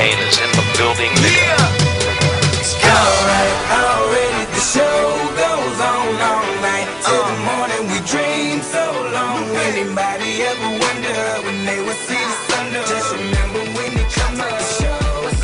Kane is in the building. Already the show goes on all night till the morning. We dream so long. Anybody ever wonder when they would see the sun? Just remember when you come up, the show is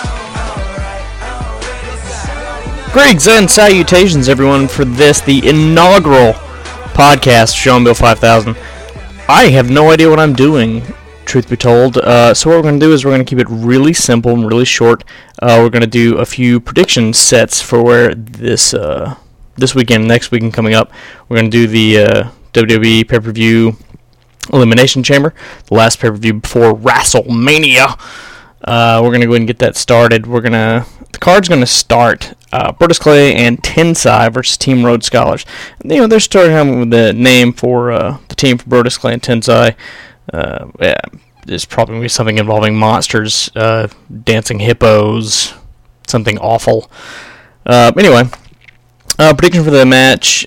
on. Greetings and salutations, everyone, for this, the inaugural podcast, Sean Bill 5000. I have no idea what I'm doing, truth be told. So what we're going to do is we're going to keep it really simple and really short. We're going to do a few prediction sets for where this weekend, next weekend coming up. We're going to do the WWE pay-per-view Elimination Chamber, the last pay-per-view before WrestleMania. We're going to go ahead and get that started. The card's going to start Brodus Clay and Tensai versus Team Rhodes Scholars. They're starting out with the name for the team for Brodus Clay and Tensai. There's probably going to be something involving monsters, dancing hippos, something awful. Anyway, prediction for the match.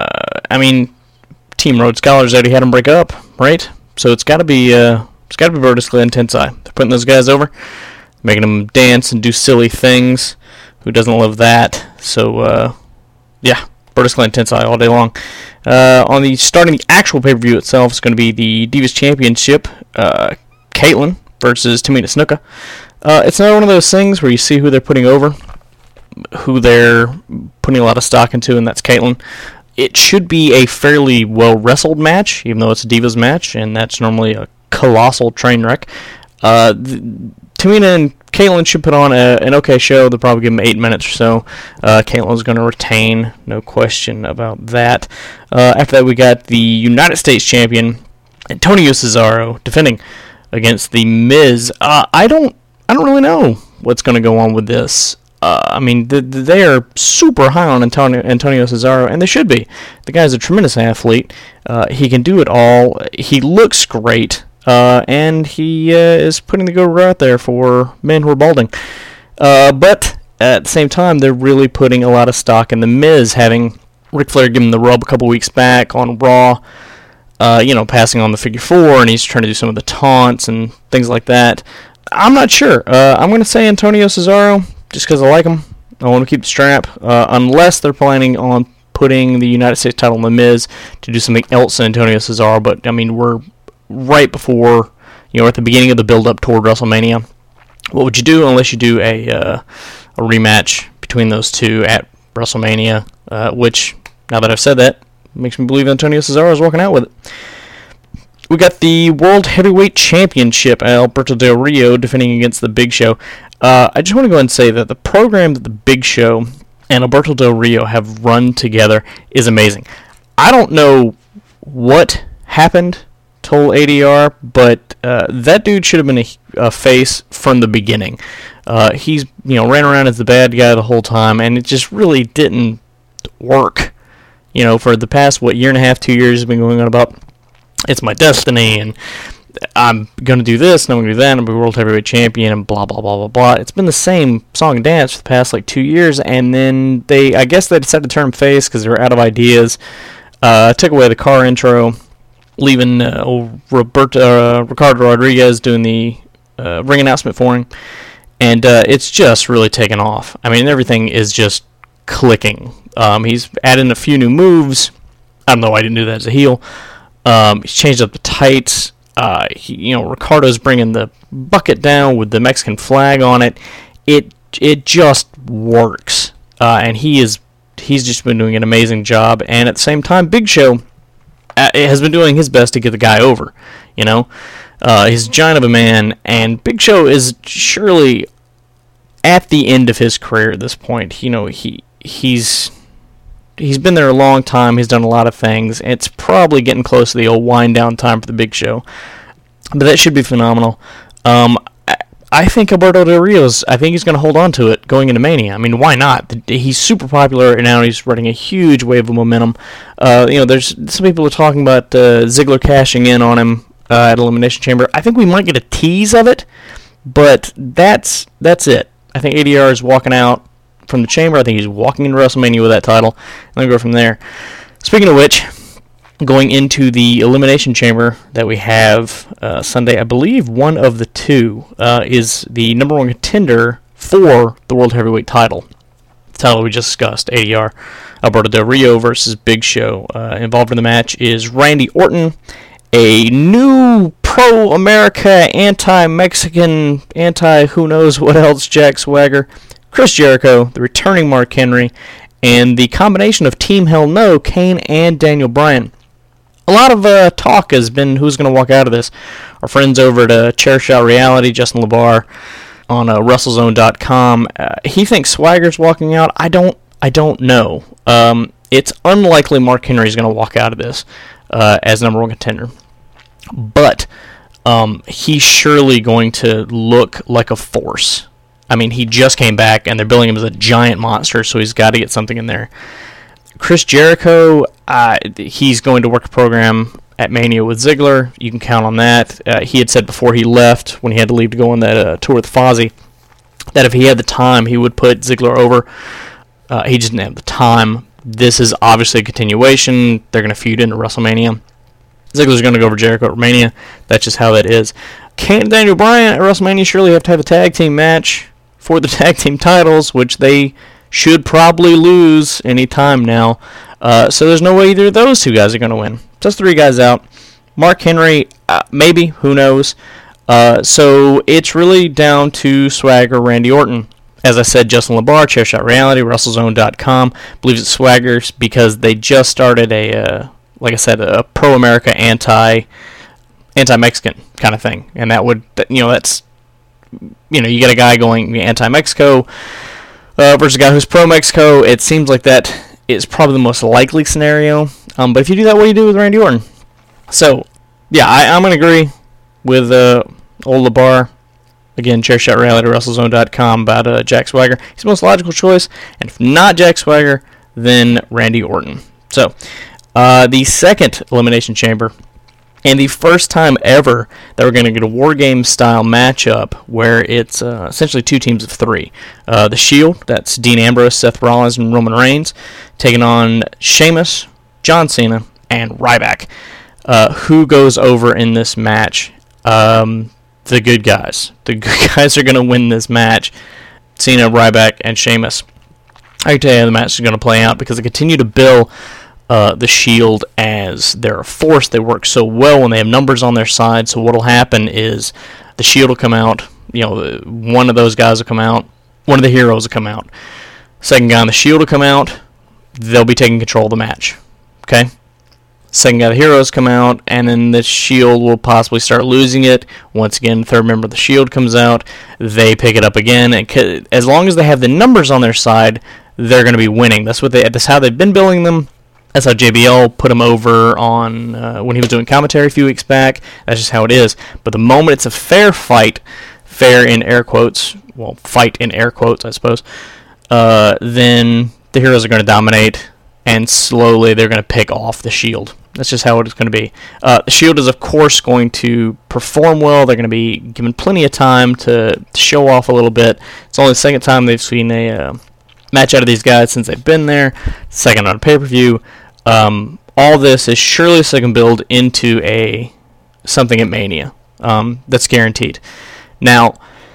Team Rhodes Scholars already had them break up, right? So it's got to be Brodus Clay and Tensai. They're putting those guys over, making them dance and do silly things. Who doesn't love that? So, Brodus Clay and Tensai all day long. Starting the actual pay-per-view itself is going to be the Divas Championship, Kaitlyn versus Tamina Snuka. It's another one of those things where you see who they're putting over, who they're putting a lot of stock into, and that's Kaitlyn. It should be a fairly well-wrestled match, even though it's a Divas match, and that's normally a colossal train wreck. Tamina and Kaitlyn should put on an okay show. They'll probably give them 8 minutes or so. Kaitlyn's going to retain, no question about that. After that, we got the United States Champion, Antonio Cesaro, defending against The Miz. I don't really know what's going to go on with this. They are super high on Antonio Cesaro, and they should be. The guy's a tremendous athlete. He can do it all. He looks great. And he is putting the go out there for men who are balding. But at the same time, they're really putting a lot of stock in The Miz, having Ric Flair give him the rub a couple weeks back on Raw, passing on the figure four, and he's trying to do some of the taunts and things like that. I'm not sure. I'm going to say Antonio Cesaro, just because I like him. I want to keep the strap, unless they're planning on putting the United States title on The Miz to do something else in Antonio Cesaro. But, we're right before, at the beginning of the build-up toward WrestleMania. What would you do unless you do a rematch between those two at WrestleMania, which, now that I've said that, makes me believe Antonio Cesaro is walking out with it. We got the World Heavyweight Championship, Alberto Del Rio defending against The Big Show. I just want to go ahead and say that the program that The Big Show and Alberto Del Rio have run together is amazing. I don't know what happened to ADR, but that dude should have been a face from the beginning. He's ran around as the bad guy the whole time, and it just really didn't work. For the past year and a half, 2 years, has been going on about it's my destiny, and I'm going to do this, and I'm going to do that, and I'm going to be World Heavyweight Champion, and blah, blah, blah, blah, blah. It's been the same song and dance for the past 2 years, and then I guess they decided to turn him face because they were out of ideas. Took away the car intro, leaving Ricardo Rodriguez doing the ring announcement for him, and it's just really taken off. Everything is just clicking. He's adding a few new moves. I don't know why I didn't do that as a heel. He's changed up the tights. Ricardo's bringing the bucket down with the Mexican flag on it. It just works, and he's just been doing an amazing job. And at the same time, Big Show has been doing his best to get the guy over. He's a giant of a man, and Big Show is surely at the end of his career at this point. He's been there a long time. He's done a lot of things. It's probably getting close to the old wind down time for the Big Show, but that should be phenomenal. I think Alberto Del Rio's, he's going to hold on to it going into Mania. Why not? He's super popular right now. He's running a huge wave of momentum. There's some people are talking about Ziggler cashing in on him at Elimination Chamber. I think we might get a tease of it, but that's it. I think ADR is walking out from the Chamber. I think he's walking into WrestleMania with that title, and then go from there. Speaking of which, going into the Elimination Chamber that we have Sunday, I believe one of the two is the number one contender for the World Heavyweight title. The title we just discussed, ADR, Alberto Del Rio versus Big Show. Involved in the match is Randy Orton, a new pro-America, anti-Mexican, anti-who-knows-what-else Jack Swagger, Chris Jericho, the returning Mark Henry, and the combination of Team Hell No, Kane and Daniel Bryan. A lot of talk has been who's going to walk out of this. Our friends over at Chairshot Reality, Justin LeBar, on WrestleZone.com, he thinks Swagger's walking out. I don't know. It's unlikely Mark Henry's going to walk out of this as number one contender. But he's surely going to look like a force. I mean, he just came back, and they're billing him as a giant monster, so he's got to get something in there. Chris Jericho, he's going to work a program at Mania with Ziggler. You can count on that. He had said before he left, when he had to leave to go on that tour with Fozzy, that if he had the time, he would put Ziggler over. He just didn't have the time. This is obviously a continuation. They're going to feud into WrestleMania. Ziggler's going to go over Jericho at Mania. That's just how that is. Kane and Daniel Bryan at WrestleMania surely have to have a tag team match for the tag team titles, which they should probably lose any time now. So there's no way either of those two guys are going to win. Just three guys out. Mark Henry, maybe, who knows. So it's really down to Swagger, Randy Orton. As I said, Justin LeBar, Chairshot Reality, WrestleZone.com, believes it's Swagger's because they just started a pro-America, anti-Mexican kind of thing. And that would, that's, you get a guy going anti-Mexico versus a guy who's pro-Mexico. It seems like that is probably the most likely scenario. But if you do that, what do you do with Randy Orton? So, yeah, I'm going to agree with old LeBar. Again, Chairshot Reality, WrestleZone.com, about Jack Swagger. He's the most logical choice. And if not Jack Swagger, then Randy Orton. So, the second Elimination Chamber, and the first time ever that we're going to get a War Games style matchup where it's essentially two teams of three. The Shield, that's Dean Ambrose, Seth Rollins, and Roman Reigns, taking on Sheamus, John Cena, and Ryback. Who goes over in this match? The good guys. The good guys are going to win this match. Cena, Ryback, and Sheamus. I can tell you how the match is going to play out because they continue to bill the Shield as they're a force. They work so well when they have numbers on their side. So what will happen is the Shield will come out. One of those guys will come out. One of the heroes will come out. Second guy on the Shield will come out. They'll be taking control of the match. Okay? Second guy, the heroes come out, and then the Shield will possibly start losing it. Once again, the third member of the Shield comes out. They pick it up again. And as long as they have the numbers on their side, they're going to be winning. That's how they've been billing them. That's how JBL put him over on when he was doing commentary a few weeks back. That's just how it is. But the moment it's a fair fight, fair in air quotes, well, fight in air quotes, I suppose, then the heroes are going to dominate, and slowly they're going to pick off the Shield. That's just how it's going to be. The Shield is, of course, going to perform well. They're going to be given plenty of time to show off a little bit. It's only the second time they've seen a match out of these guys since they've been there. Second on a pay-per-view. All this is surely so they can build into something at Mania. That's guaranteed. Now,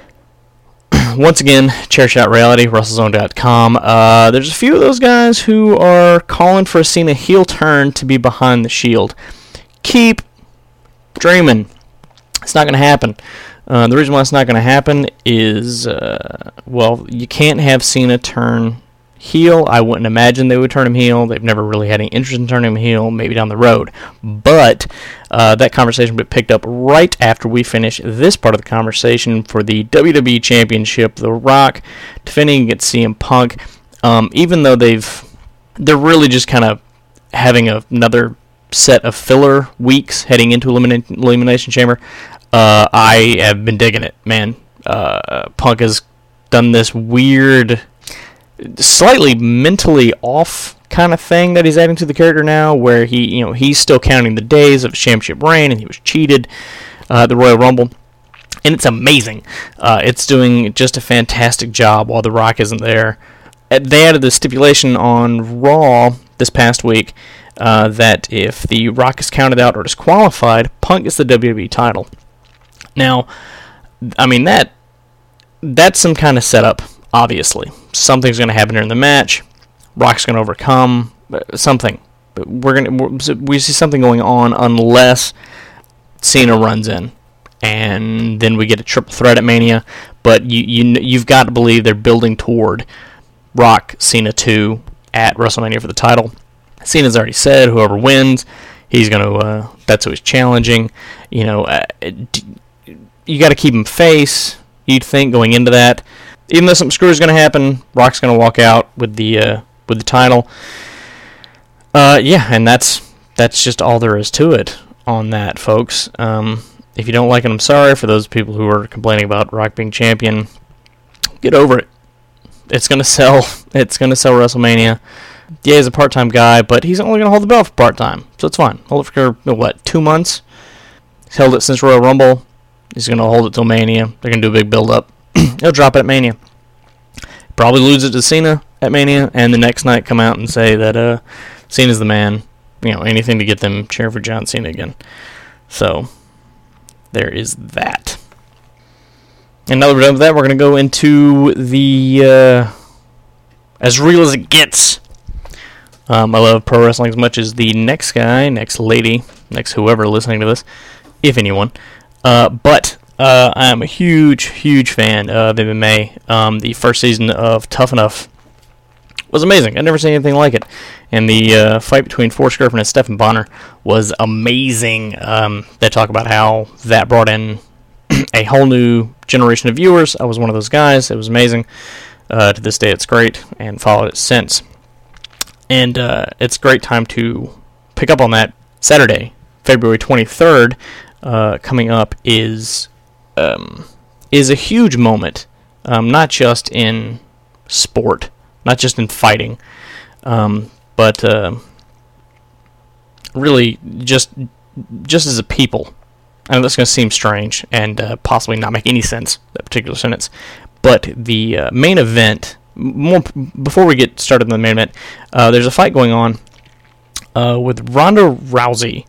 once again, Chairshot Reality, WrestleZone.com. There's a few of those guys who are calling for a Cena heel turn to be behind the Shield. Keep dreaming. It's not going to happen. The reason why it's not going to happen is, you can't have Cena turn heel. I wouldn't imagine they would turn him heel. They've never really had any interest in turning him heel, maybe down the road. But that conversation will be picked up right after we finish this part of the conversation for the WWE Championship. The Rock defending against CM Punk. Even though they're really just kind of having another set of filler weeks heading into Elimination Chamber, I have been digging it, man. Punk has done this weird, slightly mentally off kind of thing that he's adding to the character now, where he's still counting the days of his championship reign, and he was cheated at the Royal Rumble, and it's amazing. It's doing just a fantastic job while The Rock isn't there. They added the stipulation on Raw this past week that if The Rock is counted out or disqualified, Punk gets the WWE title. Now, I mean, that's some kind of setup, obviously. Something's going to happen during the match. Rock's going to overcome something. But we see something going on unless Cena runs in. And then we get a triple threat at Mania. But you've got to believe they're building toward Rock, Cena 2 at WrestleMania for the title. Cena's already said whoever wins, he's going to, that's who he's challenging. You know, you got to keep him face, you'd think, going into that. Even though something screwy is going to happen, Rock's going to walk out with the title. Yeah, and that's just all there is to it on that, folks. If you don't like it, I'm sorry. For those people who are complaining about Rock being champion, get over it. It's going to sell. It's going to sell WrestleMania. Yeah, he's a part-time guy, but he's only going to hold the belt for part-time, so it's fine. Hold it for, 2 months? He's held it since Royal Rumble. He's going to hold it till Mania. They're going to do a big build-up. He'll drop it at Mania. Probably lose it to Cena at Mania, and the next night come out and say that Cena's the man. Anything to get them cheering for John Cena again. So, there is that. And now that we're done with that, we're going to go into the as real as it gets. I love pro wrestling as much as the next guy, next lady, next whoever listening to this, if anyone. But I'm a huge, huge fan of MMA. The first season of Tough Enough was amazing. I'd never seen anything like it. And the fight between Forrest Griffin and Stephan Bonnar was amazing. They talk about how that brought in a whole new generation of viewers. I was one of those guys. It was amazing. To this day, it's great, and followed it since. And it's a great time to pick up on that. Saturday, February 23rd, coming up is a huge moment, not just in sport, not just in fighting, but really just as a people. I know that's going to seem strange and possibly not make any sense, that particular sentence, but the main event, before we get started on the main event, there's a fight going on with Ronda Rousey,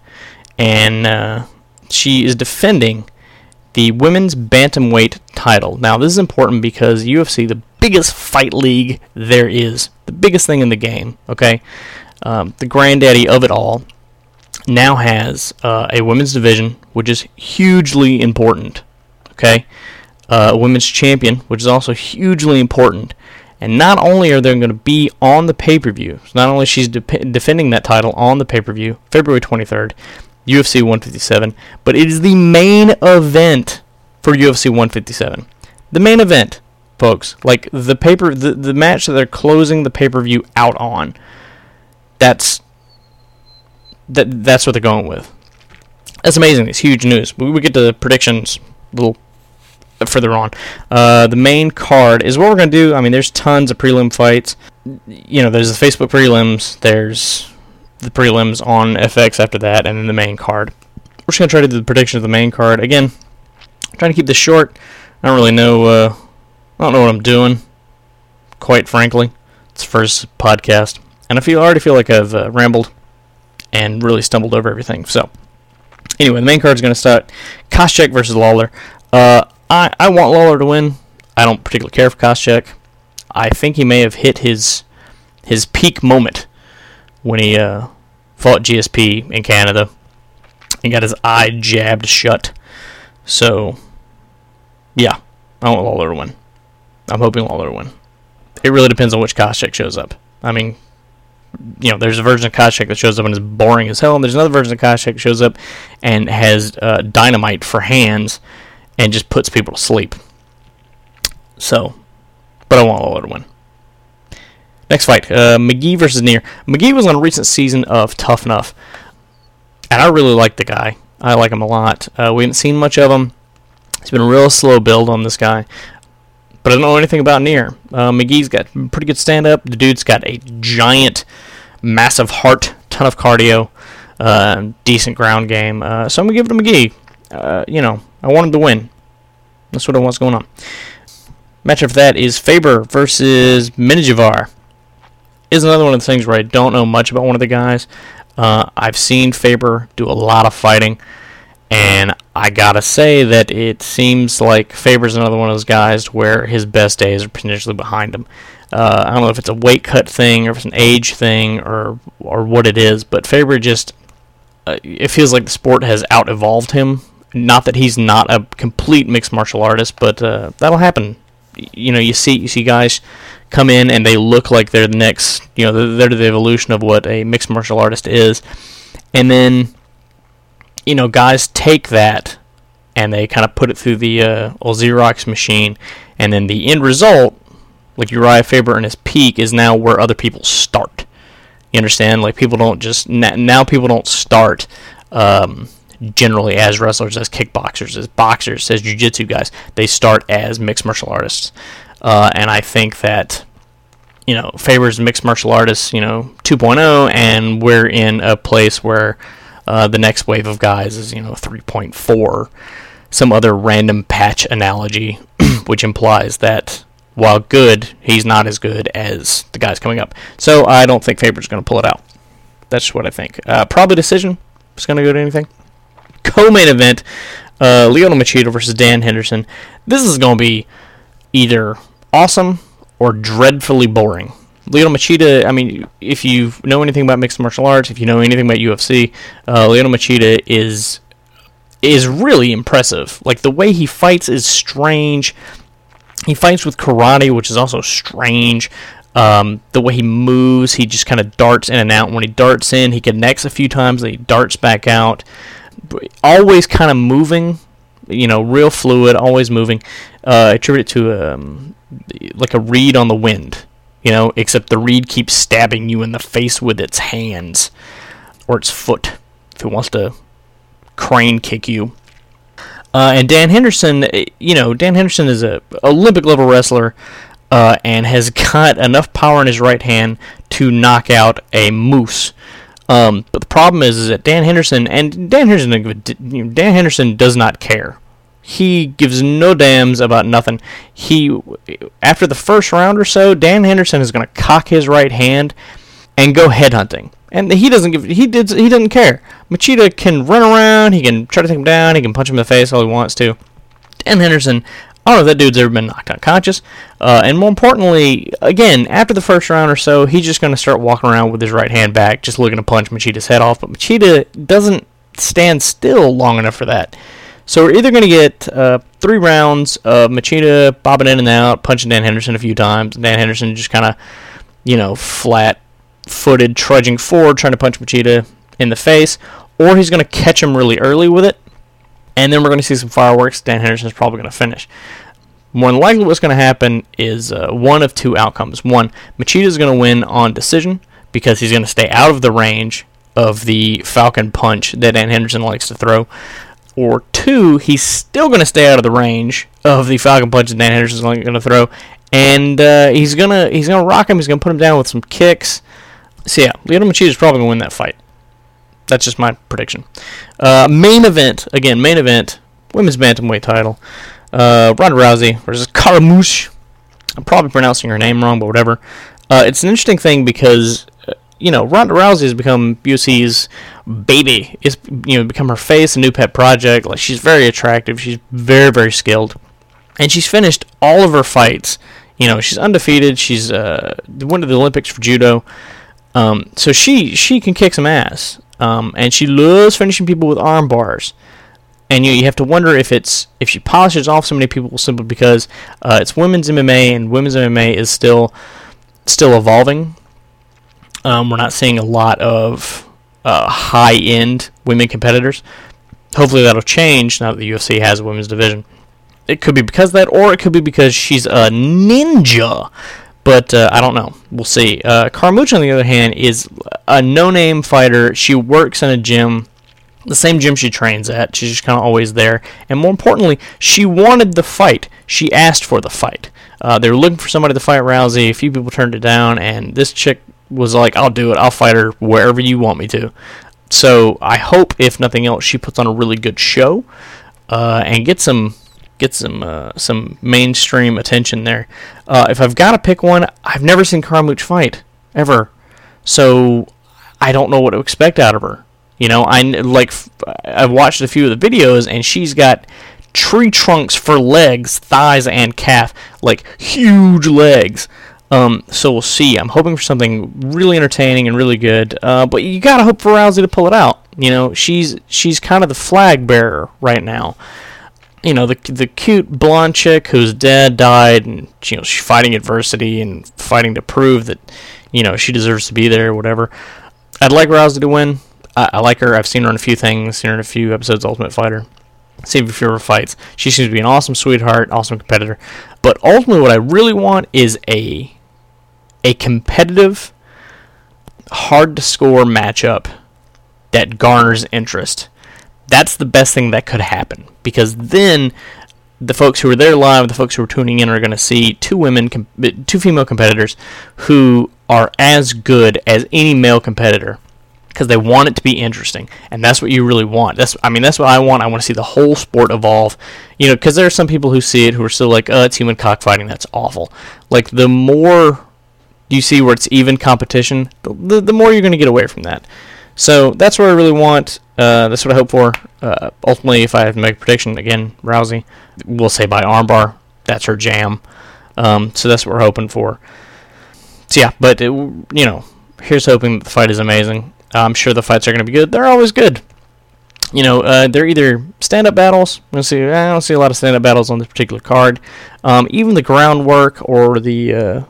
and she is defending the women's bantamweight title. Now, this is important because UFC, the biggest fight league there is, the biggest thing in the game, okay? The granddaddy of it all now has a women's division, which is hugely important, okay? A women's champion, which is also hugely important. And not only are they going to be on the pay-per-view, so not only she's defending that title on the pay-per-view, February 23rd, UFC 157, but it is the main event for UFC 157. The main event, folks, like the match that they're closing the pay-per-view out on. That's what they're going with. That's amazing. It's huge news. We get to the predictions a little further on. The main card is what we're going to do. I mean, there's tons of prelim fights. There's the Facebook prelims. There's the prelims on FX after that, and then the main card. We're just going to try to do the prediction of the main card. Again, I'm trying to keep this short. I don't really know. I don't know what I'm doing, quite frankly. It's the first podcast, and I already feel like I've rambled and really stumbled over everything. So, anyway, the main card is going to start Koscheck versus Lawler. I want Lawler to win. I don't particularly care for Koscheck. I think he may have hit his peak moment when he fought GSP in Canada and got his eye jabbed shut. So, yeah, I want Lawler to win. I'm hoping Lawler to win. It really depends on which Koscheck shows up. I mean, there's a version of Koscheck that shows up and is boring as hell, and there's another version of Koscheck that shows up and has dynamite for hands and just puts people to sleep. So, but I want Lawler to win. Next fight, McGee versus Neer. McGee was on a recent season of Tough Enough, and I really like the guy. I like him a lot. We haven't seen much of him. It's been a real slow build on this guy, but I don't know anything about Neer. McGee's got pretty good stand-up. The dude's got a giant, massive heart, ton of cardio, decent ground game. So I'm going to give it to McGee. I want him to win. That's what I want's going on. Matchup for that is Faber versus Minijavar. Is another one of the things where I don't know much about one of the guys. I've seen Faber do a lot of fighting, and I gotta say that it seems like Faber's another one of those guys where his best days are potentially behind him. I don't know if it's a weight cut thing or if it's an age thing or what it is, but Faber just it feels like the sport has out-evolved him. Not that he's not a complete mixed martial artist, but that'll happen. You see guys come in and they look like they're the next, they're the evolution of what a mixed martial artist is, and then guys take that and they kind of put it through the old Xerox machine, and then the end result, like Uriah Faber in his peak, is now where other people start. You understand? Like, people don't just now people don't start generally as wrestlers, as kickboxers, as boxers, as jiu-jitsu guys. They start as mixed martial artists, and I think that Faber's mixed martial artist 2.0, and we're in a place where the next wave of guys is 3.4, some other random patch analogy, which implies that while good, he's not as good as the guys coming up. So I don't think Faber's going to pull it out. That's what I think. Probably decision. It's going to go to anything. Co-main event, Lyoto Machida versus Dan Henderson. This is going to be either awesome or dreadfully boring. Lyoto Machida, I mean, if you know anything about mixed martial arts, if you know anything about UFC, Lyoto Machida is really impressive. Like, the way he fights is strange. He fights with karate, which is also strange. The way he moves, he just kind of darts in and out. When he darts in, he connects a few times, then he darts back out. Always kind of moving, real fluid, always moving. I attribute it to like a reed on the wind, except the reed keeps stabbing you in the face with its hands or its foot if it wants to crane kick you. And Dan Henderson, Dan Henderson is a Olympic level wrestler and has got enough power in his right hand to knock out a moose. But the problem is that Dan Henderson does not care. He gives no damns about nothing. After the first round or so, Dan Henderson is going to cock his right hand and go headhunting. And he doesn't care. Machida can run around, he can try to take him down, he can punch him in the face all he wants to. Dan Henderson, I don't know if that dude's ever been knocked unconscious. And more importantly, again, after the first round or so, he's just going to start walking around with his right hand back, just looking to punch Machida's head off. But Machida doesn't stand still long enough for that. So we're either going to get 3 rounds of Machida bobbing in and out, punching Dan Henderson a few times, and Dan Henderson just kind of, flat-footed, trudging forward, trying to punch Machida in the face, or he's going to catch him really early with it, and then we're going to see some fireworks. Dan Henderson's probably going to finish. More than likely what's going to happen is one of 2 outcomes. One, Machida's going to win on decision because he's going to stay out of the range of the Falcon Punch that Dan Henderson likes to throw. Or 2, he's still going to stay out of the range of the Falcon Punch that Dan Henderson's going to throw, and he's gonna rock him. He's going to put him down with some kicks. So yeah, Lyoto Machida is probably going to win that fight. That's just my prediction. Main event, women's bantamweight title. Ronda Rousey versus Carmouche. I'm probably pronouncing her name wrong, but whatever. It's an interesting thing because Ronda Rousey has become UFC's baby. It's become her face, a new pet project. Like, she's very attractive. She's very, very skilled, and she's finished all of her fights. She's undefeated. She's went to the Olympics for judo. So she can kick some ass. And she loves finishing people with arm bars. And you have to wonder if she polishes off so many people simply because it's women's MMA, and women's MMA is still evolving. We're not seeing a lot of high-end women competitors. Hopefully that'll change now that the UFC has a women's division. It could be because of that, or it could be because she's a ninja. But I don't know. We'll see. Carmouche, on the other hand, is a no-name fighter. She works in a gym, the same gym she trains at. She's just kind of always there. And more importantly, she wanted the fight. She asked for the fight. They were looking for somebody to fight Rousey. A few people turned it down, and this chick was like, I'll do it. I'll fight her wherever you want me to. So I hope, if nothing else, she puts on a really good show and get some mainstream attention there. If I've got to pick one, I've never seen Carmouche fight ever, so I don't know what to expect out of her. You know, I've watched a few of the videos, and she's got tree trunks for legs, thighs, and calf, like huge legs. So we'll see. I'm hoping for something really entertaining and really good. But you gotta hope for Rousey to pull it out. You know, she's kind of the flag bearer right now. You know, the cute blonde chick whose dad died, and you know, she's fighting adversity and fighting to prove that, you know, she deserves to be there or whatever. I'd like Rousey to win. I like her. I've seen her in a few things, seen her in a few episodes of Ultimate Fighter, seen a few of her fights. She seems to be an awesome sweetheart, awesome competitor. But ultimately what I really want is a competitive, hard-to-score matchup that garners interest. That's the best thing that could happen, because then the folks who are there live, the folks who are tuning in, are going to see two female competitors who are as good as any male competitor, because they want it to be interesting, and that's what you really want. That's what I want. I want to see the whole sport evolve, you know, because there are some people who see it who are still like, oh, it's human cockfighting, that's awful. Like, the more you see where it's even competition, the more you're going to get away from that. So that's what I really want. That's what I hope for. Ultimately, if I have to make a prediction, again, Rousey, we'll say by armbar. That's her jam. So that's what we're hoping for. So yeah, but you know, here's hoping that the fight is amazing. I'm sure the fights are going to be good. They're always good. You know, they're either stand-up battles. I don't see a lot of stand-up battles on this particular card. Even the groundwork or the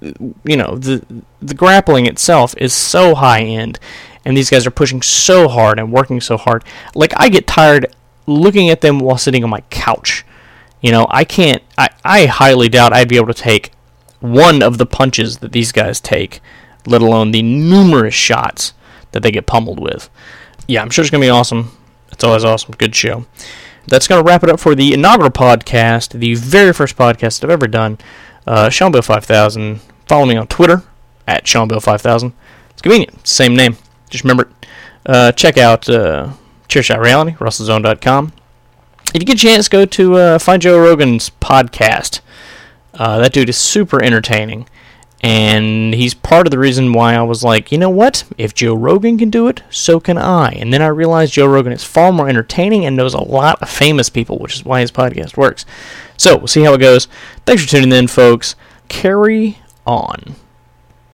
the grappling itself is so high-end, and these guys are pushing so hard and working so hard. Like, I get tired looking at them while sitting on my couch. You know, I highly doubt I'd be able to take one of the punches that these guys take, let alone the numerous shots that they get pummeled with. Yeah, I'm sure it's going to be awesome. It's always awesome. Good show. That's going to wrap it up for the inaugural podcast, the very first podcast I've ever done. Sean Bill 5000. Follow me on Twitter at Sean Bill 5000. It's convenient. Same name. Just remember it. Check out Chairshot Reality, RussellZone.com. If you get a chance, go to find Joe Rogan's podcast. That dude is super entertaining. And he's part of the reason why I was like, you know what? If Joe Rogan can do it, so can I. And then I realized Joe Rogan is far more entertaining and knows a lot of famous people, which is why his podcast works. So, we'll see how it goes. Thanks for tuning in, folks. Carry on.